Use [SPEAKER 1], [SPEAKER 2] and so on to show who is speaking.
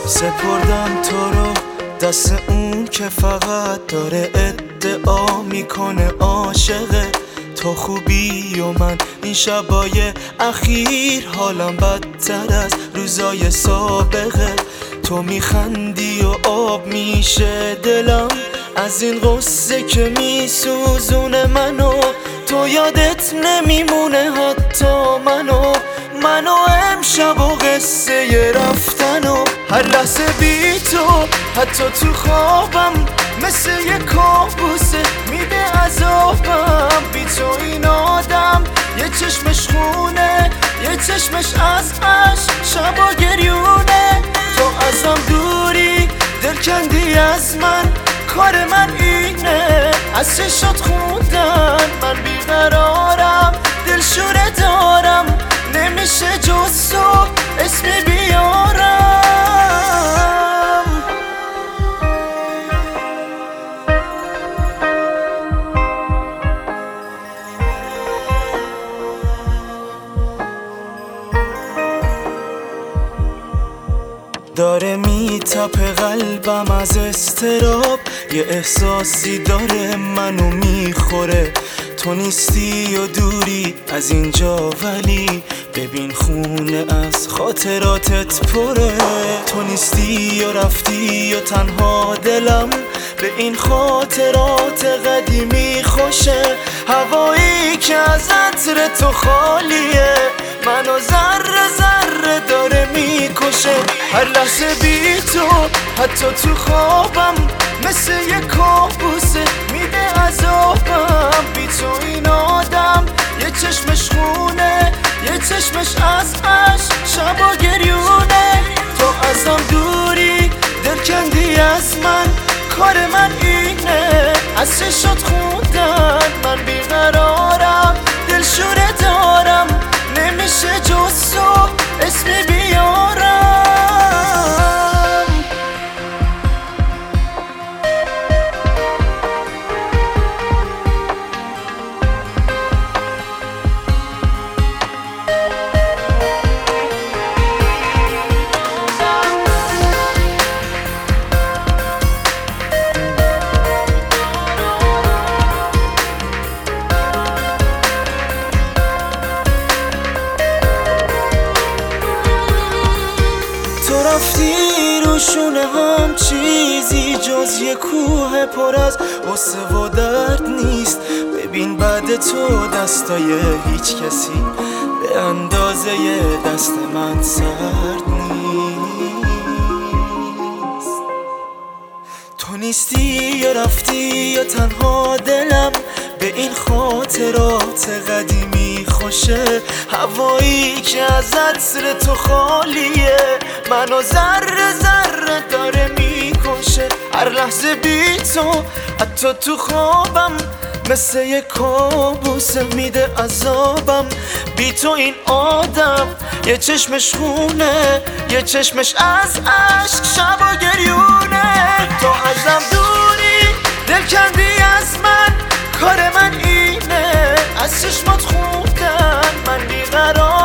[SPEAKER 1] سپردم تو رو دست اون که فقط داره ادعا میکنه عاشقه تو خوبی و من این شبای اخیر حالم بدتر از روزای سابقه تو میخندی و آب میشه دلم از این غصه که میسوزونه منو تو یادت نمیمونه حتی منو امشب و قصه رفتنو هر لحظه بی تو حتی تو خوابم مثل یه کابوسه میده عذابم بی تو این آدم یه چشمش خونه یه چشمش از عشق شبا گریونه تو ازم دوری دل کندی از من کار من اینه از چشات خوندن من بیقرارم دلشوره دارم نمیشه جز تو اسمی بیارم داره میتپه قلبم از استراب یه احساسی داره منو میخوره تو نیستی و دوری از اینجا ولی ببین خونه از خاطراتت پره تو نیستی و رفتی و تنها دلم به این خاطرات قدیمی خوشه هوایی که از عطر تو خالیه منو ذره ذره داره میکشه هر لحظه بی تو حتی تو خوابم مثل یه کابوسه میده عذابم بی تو این آدم یه چشمش خونه یه چشمش از عشق شبا گریونه تو ازم دوری دل کندی از من کار من اینه از چشات خوندن من بیقرارم دلشوره دارم نمیشه جز تو اسمی بیارم رفتی روشونه هم چیزی جز یه کوه پر از غصه و درد نیست ببین بعد تو دستای هیچ کسی به اندازه دست من سرد نیست تو نیستی یا رفتی یا تنها دلم به این خاطرات قدیمی خوشه هوایی که از عطر تو خالیه منو ذره ذره داره میکشه هر لحظه بی تو حتی تو خوابم مثل یه کابوسه میده عذابم بی تو این آدم یه چشمش خونه یه چشمش از عشق شبا گریونه تو ازم دوری دل کندی از من کار من اینه از چشمات خوندن من بیقرار